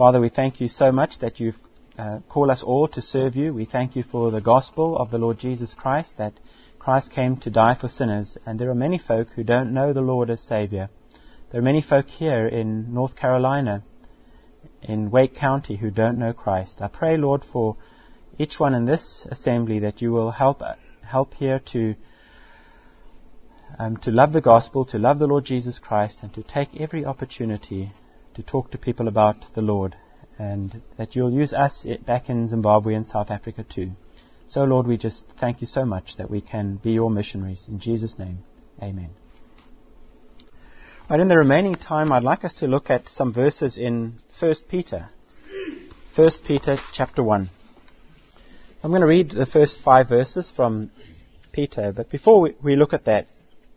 Father, we thank you so much that you've called us all to serve you. We thank you for the gospel of the Lord Jesus Christ, that Christ came to die for sinners. And there are many folk who don't know the Lord as Savior. There are many folk here in North Carolina, in Wake County, who don't know Christ. I pray, Lord, for each one in this assembly that you will help here to love the gospel, to love the Lord Jesus Christ, and to take every opportunity to talk to people about the Lord, and that you'll use us back in Zimbabwe and South Africa too. So, Lord, we just thank you so much that we can be your missionaries. In Jesus' name, amen. Right, in the remaining time, I'd like us to look at some verses in 1 Peter. 1 Peter chapter 1. I'm going to read the first 5 verses from Peter, but before we look at that,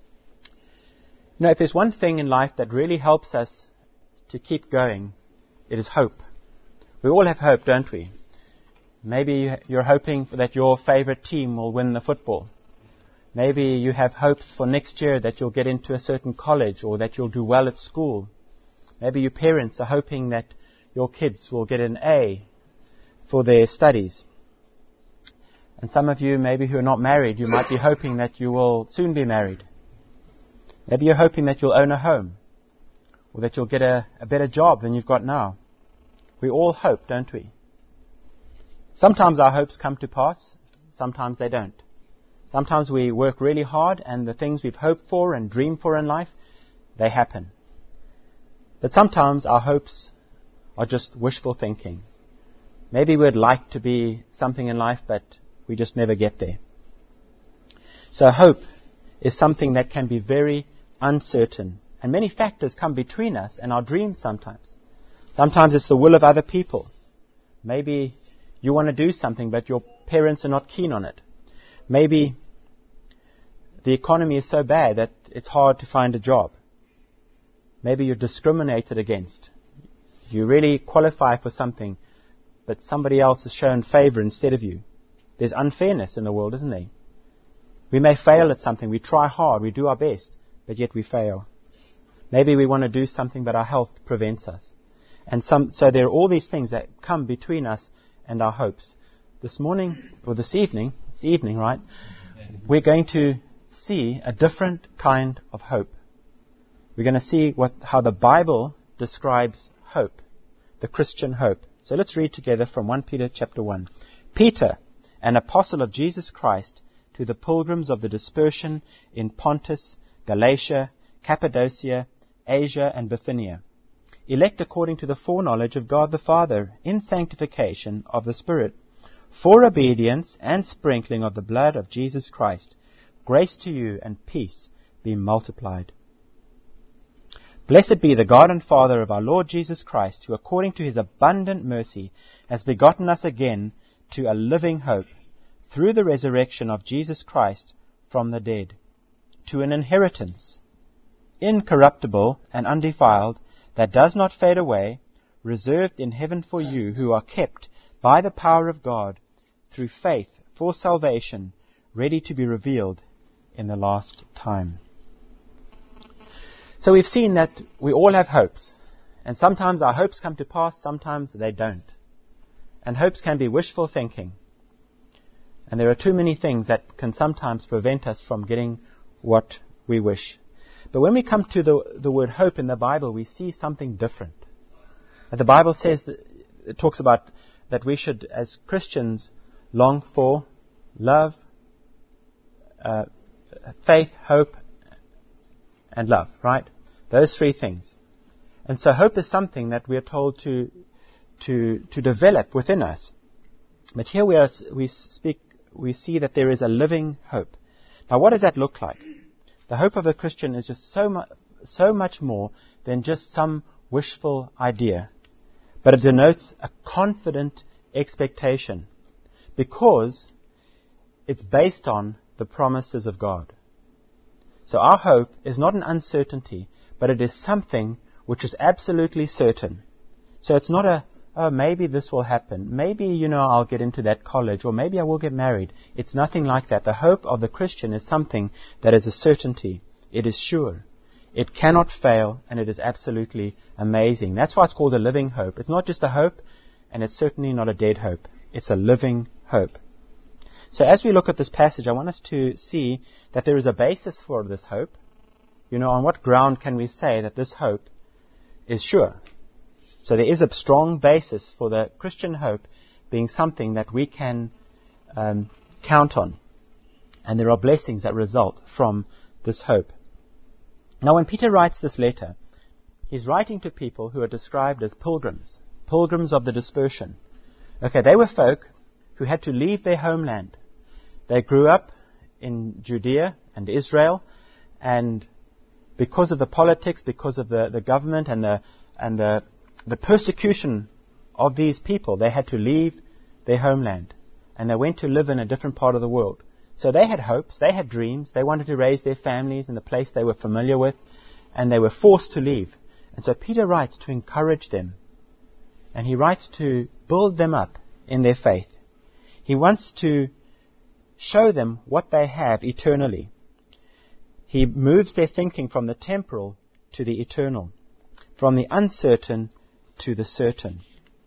if there's one thing in life that really helps us to keep going, it is hope. We all have hope, don't we? Maybe you're hoping that your favorite team will win the football. Maybe you have hopes for next year that you'll get into a certain college or that you'll do well at school. Maybe your parents are hoping that your kids will get an A for their studies. And some of you, maybe who are not married, you might be hoping that you will soon be married. Maybe you're hoping that you'll own a home, or that you'll get a better job than you've got now. We all hope, don't we? Sometimes our hopes come to pass, sometimes they don't. Sometimes we work really hard and the things we've hoped for and dreamed for in life, they happen. But sometimes our hopes are just wishful thinking. Maybe we'd like to be something in life, but we just never get there. So hope is something that can be very uncertain. And many factors come between us and our dreams sometimes. Sometimes it's the will of other people. Maybe you want to do something, but your parents are not keen on it. Maybe the economy is so bad that it's hard to find a job. Maybe you're discriminated against. You really qualify for something, but somebody else has shown favor instead of you. There's unfairness in the world, isn't there? We may fail at something. We try hard. We do our best, but yet we fail. Maybe we want to do something, but our health prevents us. So there are all these things that come between us and our hopes. This morning, or this evening, it's evening, right? We're going to see a different kind of hope. We're going to see how the Bible describes hope, the Christian hope. So let's read together from 1 Peter chapter 1. Peter, an apostle of Jesus Christ, to the pilgrims of the dispersion in Pontus, Galatia, Cappadocia, Asia, and Bithynia, elect according to the foreknowledge of God the Father, in sanctification of the Spirit, for obedience and sprinkling of the blood of Jesus Christ, grace to you and peace be multiplied. Blessed be the God and Father of our Lord Jesus Christ, who according to his abundant mercy has begotten us again to a living hope, through the resurrection of Jesus Christ from the dead, to an inheritance, incorruptible and undefiled, that does not fade away, reserved in heaven for you, who are kept by the power of God through faith for salvation, ready to be revealed in the last time. So we've seen that we all have hopes, and sometimes our hopes come to pass, sometimes they don't. And hopes can be wishful thinking. And there are too many things that can sometimes prevent us from getting what we wish. But when we come to the word hope in the Bible, we see something different. The Bible says that it talks about that we should, as Christians, long for love, faith, hope, and love, right? Those 3 things. And so hope is something that we are told to develop within us. But here we see that there is a living hope. Now, what does that look like? The hope of a Christian is just so much more than just some wishful idea. But it denotes a confident expectation because it's based on the promises of God. So our hope is not an uncertainty, but it is something which is absolutely certain. So it's not maybe this will happen. Maybe, I'll get into that college, or maybe I will get married. It's nothing like that. The hope of the Christian is something that is a certainty. It is sure. It cannot fail, and it is absolutely amazing. That's why it's called a living hope. It's not just a hope, and it's certainly not a dead hope. It's a living hope. So as we look at this passage, I want us to see that there is a basis for this hope. On what ground can we say that this hope is sure? So there is a strong basis for the Christian hope being something that we can count on. And there are blessings that result from this hope. Now when Peter writes this letter, he's writing to people who are described as pilgrims of the dispersion. Okay, they were folk who had to leave their homeland. They grew up in Judea and Israel, and because of the politics, because of the government and the persecution of these people, they had to leave their homeland, and they went to live in a different part of the world. So they had hopes, they had dreams, they wanted to raise their families in the place they were familiar with, and they were forced to leave. And so Peter writes to encourage them, and he writes to build them up in their faith. He wants to show them what they have eternally. He moves their thinking from the temporal to the eternal, from the uncertain to the certain.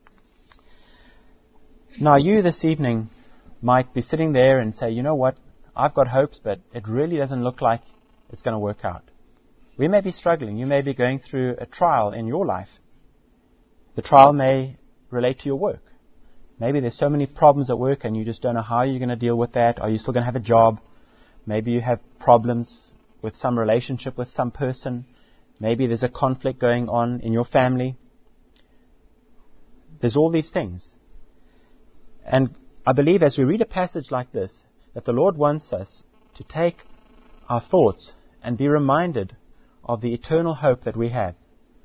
Now you this evening might be sitting there and say, you know what, I've got hopes, but it really doesn't look like it's going to work out. We may be struggling. You may be going through a trial in your life. The trial may relate to your work. Maybe there's so many problems at work and you just don't know how you're going to deal with that. Are you still going to have a job? Maybe you have problems with some relationship with some person. Maybe there's a conflict going on in your family. There's all these things. And I believe as we read a passage like this, that the Lord wants us to take our thoughts and be reminded of the eternal hope that we have.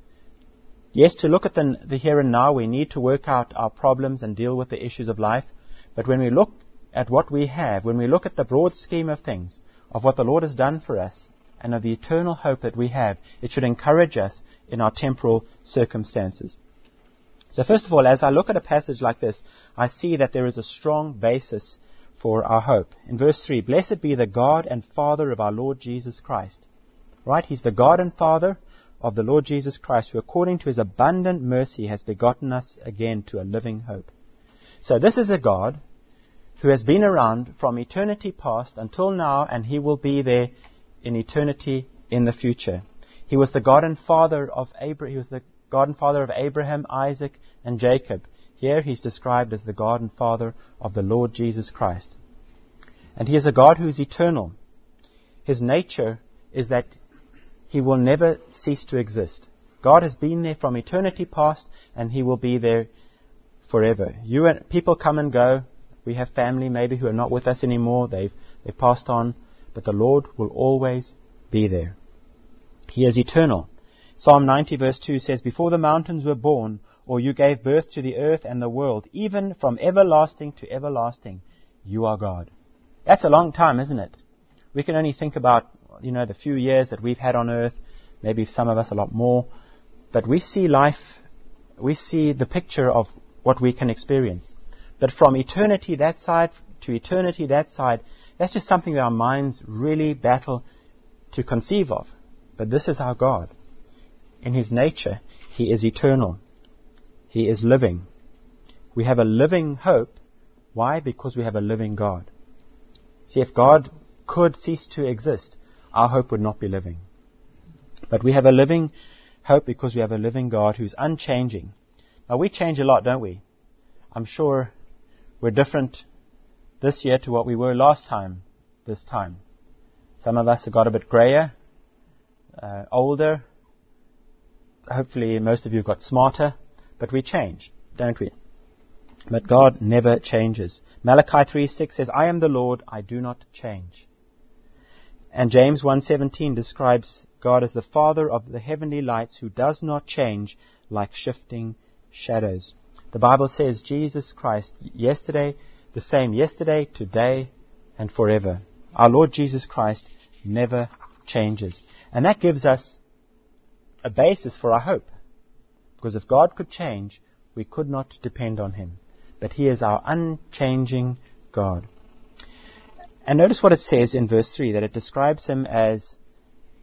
Yes, to look at the here and now, we need to work out our problems and deal with the issues of life. But when we look at what we have, when we look at the broad scheme of things, of what the Lord has done for us, and of the eternal hope that we have, it should encourage us in our temporal circumstances. So first of all, as I look at a passage like this, I see that there is a strong basis for our hope. In verse 3, blessed be the God and Father of our Lord Jesus Christ. Right? He's the God and Father of the Lord Jesus Christ, who according to His abundant mercy has begotten us again to a living hope. So this is a God who has been around from eternity past until now, and He will be there in eternity in the future. He was the God and Father of Abraham. He was the God and Father of Abraham, Isaac, and Jacob. Here He's described as the God and Father of the Lord Jesus Christ. And He is a God who is eternal. His nature is that He will never cease to exist. God has been there from eternity past, and He will be there forever. People come and go. We have family maybe who are not with us anymore. They've passed on. But the Lord will always be there. He is eternal. Psalm 90 verse 2 says, before the mountains were born, or you gave birth to the earth and the world, even from everlasting to everlasting, you are God. That's a long time, isn't it? We can only think about, the few years that we've had on earth, maybe some of us a lot more. But we see life, we see the picture of what we can experience. But from eternity that side to eternity that side, that's just something that our minds really battle to conceive of. But this is our God. In His nature, He is eternal. He is living. We have a living hope. Why? Because we have a living God. See, if God could cease to exist, our hope would not be living. But we have a living hope because we have a living God who's unchanging. Now, we change a lot, don't we? I'm sure we're different this year to what we were last time, this time. Some of us have got a bit grayer, older. Hopefully most of you got smarter. But we change, don't we? But God never changes. Malachi 3:6 says, I am the Lord, I do not change. And James 1:17 describes God as the Father of the heavenly lights who does not change like shifting shadows. The Bible says Jesus Christ, the same yesterday, today, and forever. Our Lord Jesus Christ never changes. And that gives us a basis for our hope. Because if God could change, we could not depend on Him. But He is our unchanging God. And notice what it says in verse 3, that it describes Him as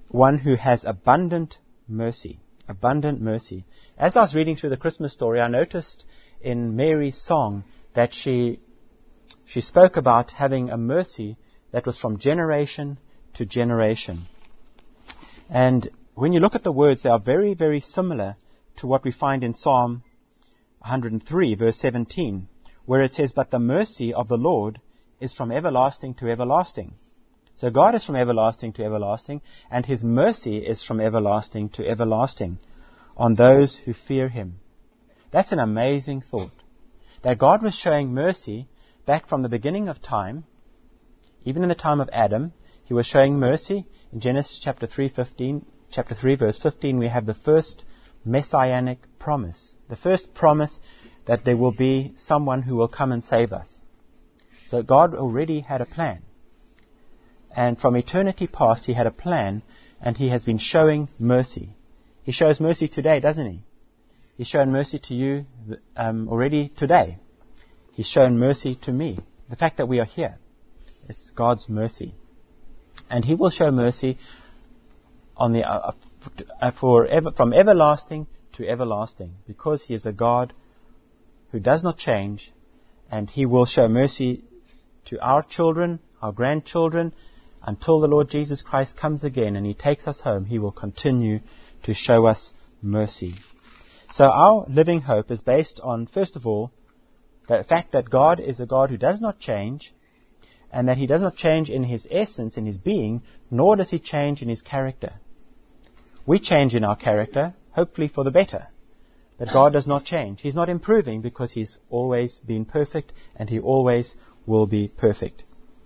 one who has abundant mercy. Abundant mercy. As I was reading through the Christmas story, I noticed in Mary's song that she spoke about having a mercy that was from generation to generation. And when you look at the words, they are very, very similar to what we find in Psalm 103, verse 17, where it says, "But the mercy of the Lord is from everlasting to everlasting." So God is from everlasting to everlasting, and His mercy is from everlasting to everlasting on those who fear Him. That's an amazing thought. That God was showing mercy back from the beginning of time, even in the time of Adam. He was showing mercy. In Genesis chapter 3, verse 15, we have the first messianic promise. The first promise that there will be someone who will come and save us. So God already had a plan. And from eternity past, He had a plan, and He has been showing mercy. He shows mercy today, doesn't He? He's shown mercy to you already today. He's shown mercy to me. The fact that we are here is God's mercy. And He will show mercy on from everlasting to everlasting, because He is a God who does not change, and He will show mercy to our children, our grandchildren, until the Lord Jesus Christ comes again and He takes us home. He will continue to show us mercy. So our living hope is based on, first of all, the fact that God is a God who does not change, and that He does not change in His essence, in His being, nor does He change in His character. We change in our character, hopefully for the better. But God does not change. He's not improving, because He's always been perfect, and He always will be perfect.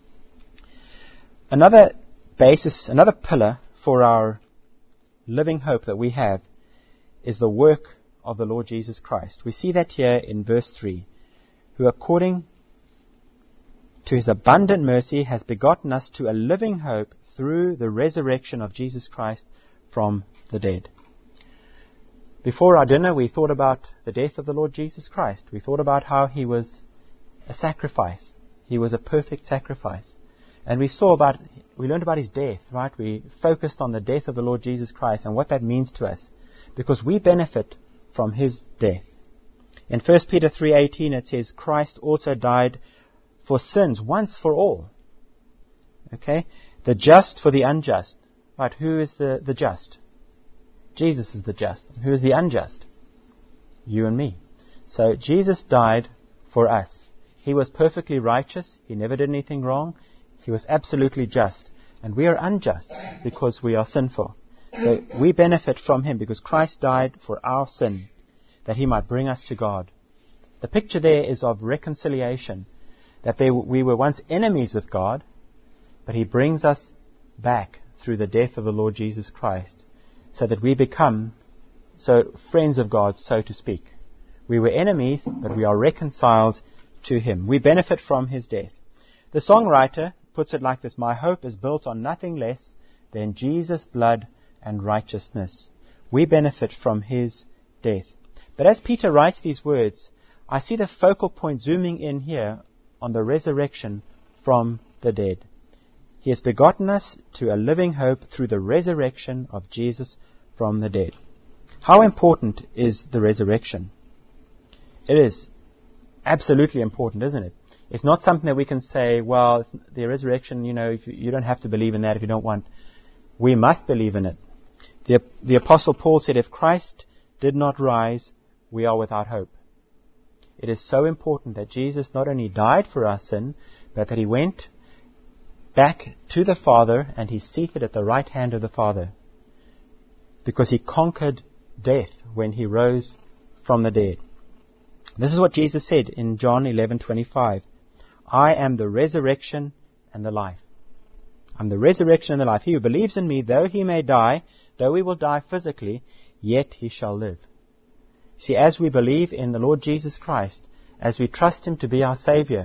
Another basis, another pillar for our living hope that we have is the work of the Lord Jesus Christ. We see that here in verse 3. Who according to His abundant mercy has begotten us to a living hope through the resurrection of Jesus Christ from the dead. Before our dinner, we thought about the death of the Lord Jesus Christ. We thought about how He was a sacrifice. He was a perfect sacrifice. And we learned about His death, right? We focused on the death of the Lord Jesus Christ and what that means to us, because we benefit from His death. In 1 Peter 3:18 it says, "Christ also died for sins once for all." Okay? The just for the unjust. Right, who is the just? Jesus is the just. Who is the unjust? You and me. So Jesus died for us. He was perfectly righteous. He never did anything wrong. He was absolutely just. And we are unjust because we are sinful. So we benefit from Him because Christ died for our sin, that He might bring us to God. The picture there is of reconciliation, that we were once enemies with God, but He brings us back through the death of the Lord Jesus Christ, so that we become friends of God, so to speak. We were enemies, but we are reconciled to Him. We benefit from His death. The songwriter puts it like this: "My hope is built on nothing less than Jesus' blood and righteousness." We benefit from His death. But as Peter writes these words, I see the focal point zooming in here on the resurrection from the dead. He has begotten us to a living hope through the resurrection of Jesus from the dead. How important is the resurrection? It is absolutely important, isn't it? It's not something that we can say, well, the resurrection, you don't have to believe in that if you don't want. We must believe in it. The Apostle Paul said, if Christ did not rise, we are without hope. It is so important that Jesus not only died for our sin, but that He went back to the Father and He's seated at the right hand of the Father, because He conquered death when He rose from the dead. This is what Jesus said in John 11:25. I am the resurrection and the life. I'm the resurrection and the life. He who believes in me, though he may die, though he will die physically, yet he shall live. See, as we believe in the Lord Jesus Christ, as we trust Him to be our Savior,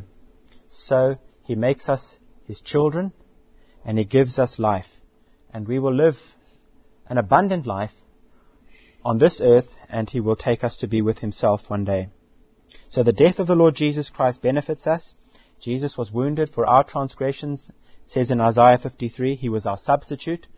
so He makes us His children, and He gives us life. And we will live an abundant life on this earth, and He will take us to be with Himself one day. So the death of the Lord Jesus Christ benefits us. Jesus was wounded for our transgressions. It says in Isaiah 53, He was our substitute.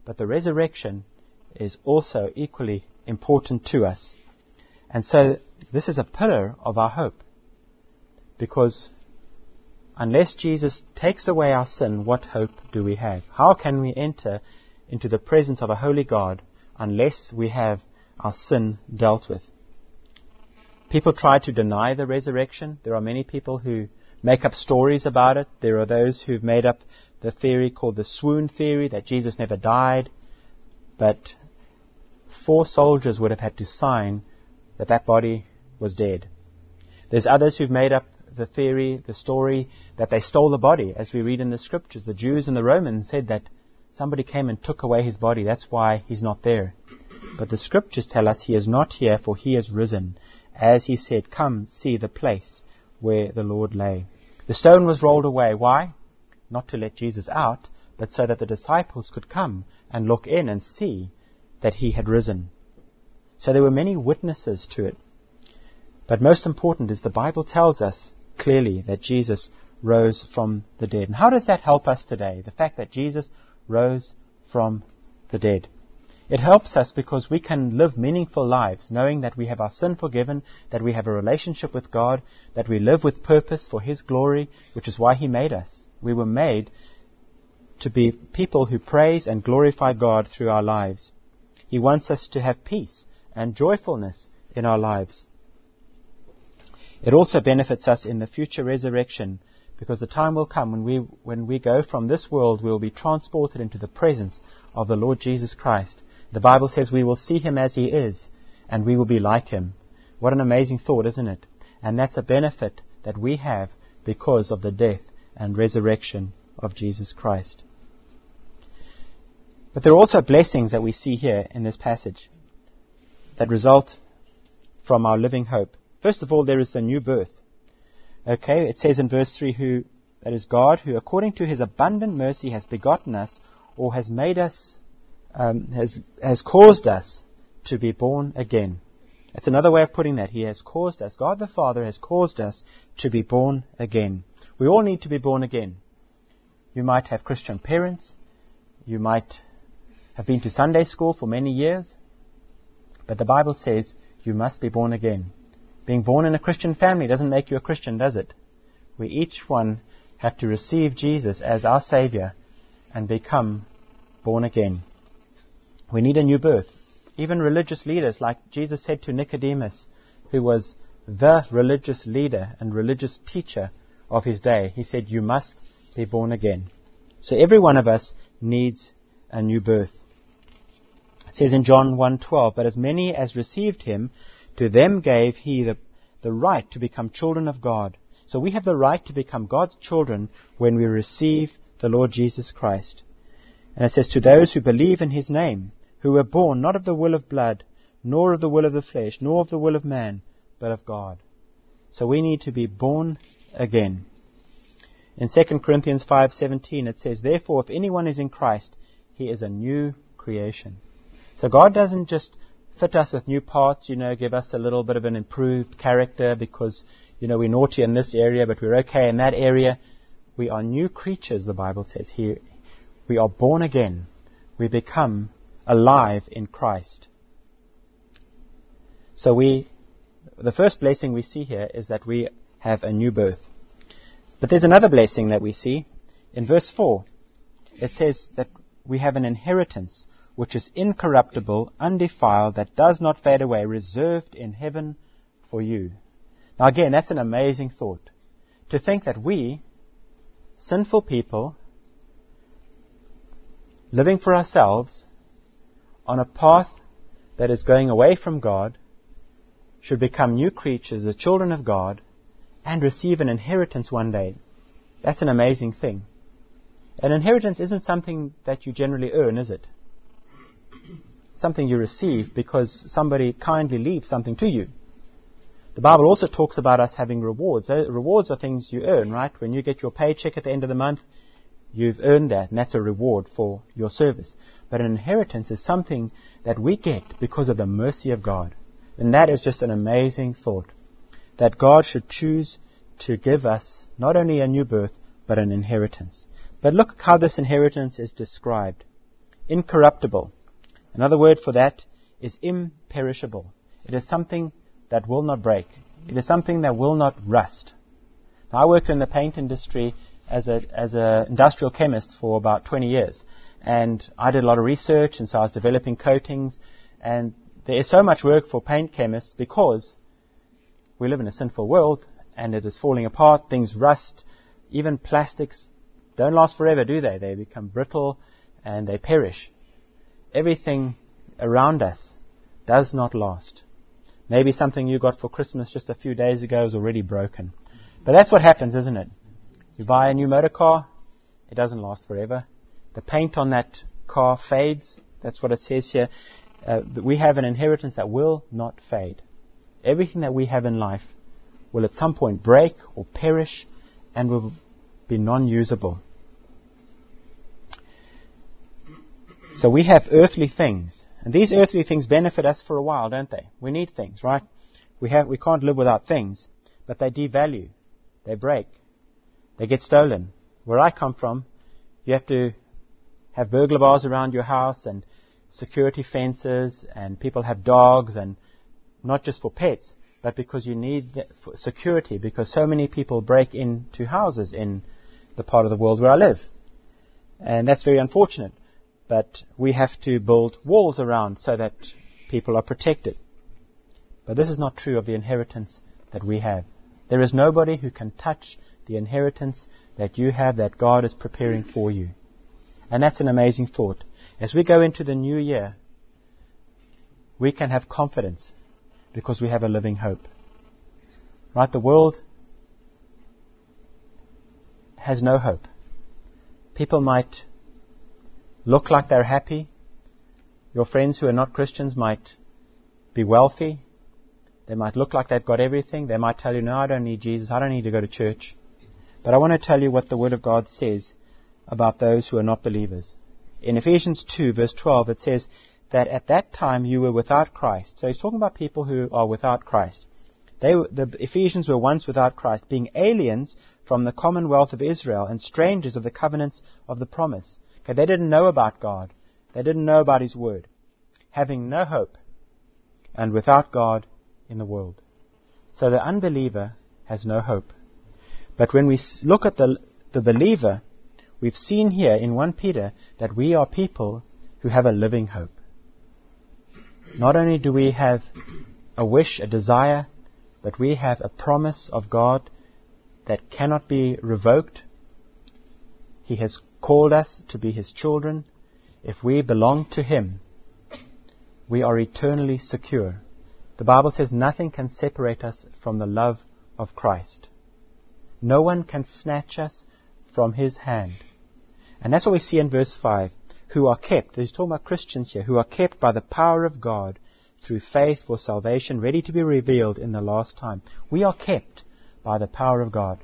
but the resurrection is also equally important to us. And so this is a pillar of our hope, because unless Jesus takes away our sin, what hope do we have? How can we enter into the presence of a holy God unless we have our sin dealt with? People try to deny the resurrection. There are many people who make up stories about it. There are those who've made up the theory called the swoon theory, that Jesus never died, but 4 soldiers would have had to sign that that body was dead. There's others who've made up the theory, the story, that they stole the body. As we read in the scriptures, the Jews and the Romans said that somebody came and took away his body. That's why he's not there. But the scriptures tell us he is not here, for he is risen. As he said, come see the place where the Lord lay. The stone was rolled away. Why? Not to let Jesus out, but so that the disciples could come and look in and see that he had risen. So there were many witnesses to it. But most important is the Bible tells us clearly that Jesus rose from the dead. And how does that help us today? The fact that Jesus rose from the dead. It helps us because we can live meaningful lives, knowing that we have our sin forgiven, that we have a relationship with God, that we live with purpose for His glory, which is why He made us. We were made to be people who praise and glorify God through our lives. He wants us to have peace and joyfulness in our lives. It also benefits us in the future resurrection, because the time will come when we go from this world, we will be transported into the presence of the Lord Jesus Christ. The Bible says we will see Him as He is, and we will be like Him. What an amazing thought, isn't it? And that's a benefit that we have because of the death and resurrection of Jesus Christ. But there are also blessings that we see here in this passage that result from our living hope. First of all, there is the new birth. Okay, it says in verse 3, that is God, who according to His abundant mercy has begotten us, or has made us, has caused us to be born again. That's another way of putting that. He has caused us, God the Father has caused us to be born again. We all need to be born again. You might have Christian parents. You might have been to Sunday school for many years. But the Bible says you must be born again. Being born in a Christian family doesn't make you a Christian, does it? We each one have to receive Jesus as our Savior and become born again. We need a new birth. Even religious leaders, like Jesus said to Nicodemus, who was the religious leader and religious teacher of his day, He said, you must be born again. So every one of us needs a new birth. It says in John 1:12, but as many as received Him, to them gave He the right to become children of God. So we have the right to become God's children when we receive the Lord Jesus Christ. And it says, to those who believe in His name, who were born not of the will of blood, nor of the will of the flesh, nor of the will of man, but of God. So we need to be born again. In 2 Corinthians 5:17 it says, therefore if anyone is in Christ, he is a new creation. So God doesn't just fit us with new parts, give us a little bit of an improved character because, we're naughty in this area, but we're okay in that area. We are new creatures, the Bible says here. We are born again. We become alive in Christ. So the first blessing we see here is that we have a new birth. But there's another blessing that we see. In verse 4, it says that we have an inheritance which is incorruptible, undefiled, that does not fade away, reserved in heaven for you. Now again, that's an amazing thought. To think that we, sinful people, living for ourselves, on a path that is going away from God, should become new creatures, the children of God, and receive an inheritance one day. That's an amazing thing. An inheritance isn't something that you generally earn, is it? Something you receive because somebody kindly leaves something to you. The Bible also talks about us having rewards. Rewards are things you earn, right? When you get your paycheck at the end of the month, you've earned that, and that's a reward for your service. But an inheritance is something that we get because of the mercy of God. And that is just an amazing thought, that God should choose to give us not only a new birth, but an inheritance. But look how this inheritance is described. incorruptible. Another word for that is imperishable. It is something that will not break. It is something that will not rust. Now, I worked in the paint industry as a industrial chemist for about 20 years. And I did a lot of research, and so I was developing coatings. And there is so much work for paint chemists because we live in a sinful world and it is falling apart. Things rust. Even plastics don't last forever, do they? They become brittle and they perish. Everything around us does not last. Maybe something you got for Christmas just a few days ago is already broken. But that's what happens, isn't it? You buy a new motor car, it doesn't last forever. The paint on that car fades. That's what it says here. We have an inheritance that will not fade. Everything that we have in life will at some point break or perish and will be non-usable. So we have earthly things. And these earthly things benefit us for a while, don't they? We need things, right? We can't live without things. But they devalue. They break. They get stolen. Where I come from, you have to have burglar bars around your house and security fences, and people have dogs, and not just for pets, but because you need for security, because so many people break into houses in the part of the world where I live. And that's very unfortunate. But we have to build walls around so that people are protected. But this is not true of the inheritance that we have. There is nobody who can touch the inheritance that you have, that God is preparing for you. And that's an amazing thought. As we go into the new year, we can have confidence because we have a living hope. Right? The world has no hope. People might look like they're happy. Your friends who are not Christians might be wealthy. They might look like they've got everything. They might tell you, no, I don't need Jesus. I don't need to go to church. But I want to tell you what the Word of God says about those who are not believers. In Ephesians 2, verse 12, it says that at that time you were without Christ. So he's talking about people who are without Christ. The Ephesians were once without Christ, being aliens from the commonwealth of Israel and strangers of the covenants of the promise. Okay, they didn't know about God. They didn't know about His Word. Having no hope and without God in the world. So the unbeliever has no hope. But when we look at the believer, we've seen here in 1 Peter that we are people who have a living hope. Not only do we have a wish, a desire, but we have a promise of God that cannot be revoked. He has called us to be His children. If we belong to Him, we are eternally secure. The Bible says nothing can separate us from the love of Christ. No one can snatch us from His hand. And that's what we see in verse 5. Who are kept, he's talking about Christians here, who are kept by the power of God through faith for salvation, ready to be revealed in the last time. We are kept by the power of God.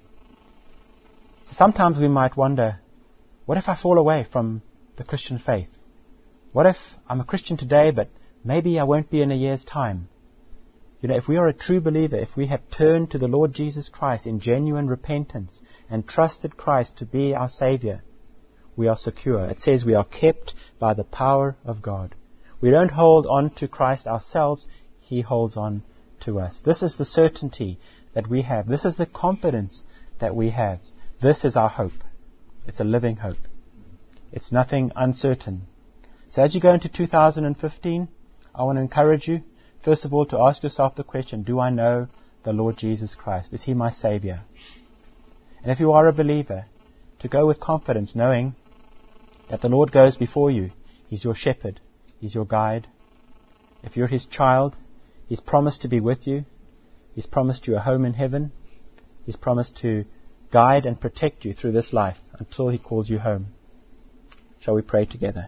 So sometimes we might wonder, what if I fall away from the Christian faith? What if I'm a Christian today, but maybe I won't be in a year's time? You know, if we are a true believer, if we have turned to the Lord Jesus Christ in genuine repentance and trusted Christ to be our Savior, we are secure. It says we are kept by the power of God. We don't hold on to Christ ourselves. He holds on to us. This is the certainty that we have. This is the confidence that we have. This is our hope. It's a living hope. It's nothing uncertain. So as you go into 2015, I want to encourage you, first of all, to ask yourself the question, do I know the Lord Jesus Christ? Is He my Savior? And if you are a believer, to go with confidence, knowing that the Lord goes before you. He's your shepherd. He's your guide. If you're His child, He's promised to be with you. He's promised you a home in heaven. He's promised to guide and protect you through this life until He calls you home. Shall we pray together?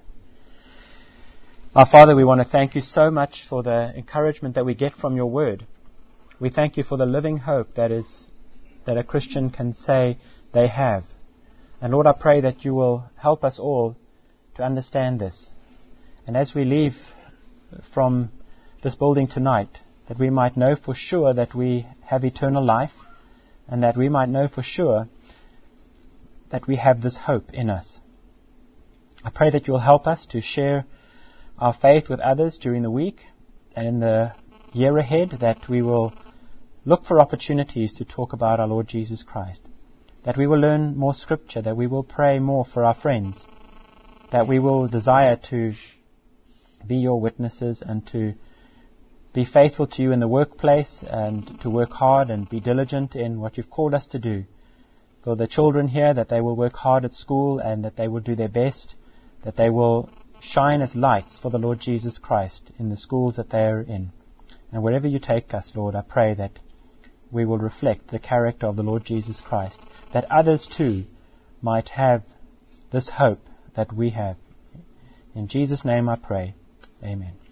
Our Father, we want to thank You so much for the encouragement that we get from Your Word. We thank You for the living hope that a Christian can say they have. And Lord, I pray that You will help us all to understand this. And as we leave from this building tonight, that we might know for sure that we have eternal life, and that we might know for sure that we have this hope in us. I pray that you'll help us to share our faith with others during the week and in the year ahead, that we will look for opportunities to talk about our Lord Jesus Christ, that we will learn more Scripture, that we will pray more for our friends, that we will desire to be your witnesses and to be faithful to you in the workplace and to work hard and be diligent in what you've called us to do. For the children here, that they will work hard at school and that they will do their best, that they will shine as lights for the Lord Jesus Christ in the schools that they are in. And wherever you take us, Lord, I pray that we will reflect the character of the Lord Jesus Christ, that others too might have this hope that we have. In Jesus' name I pray. Amen.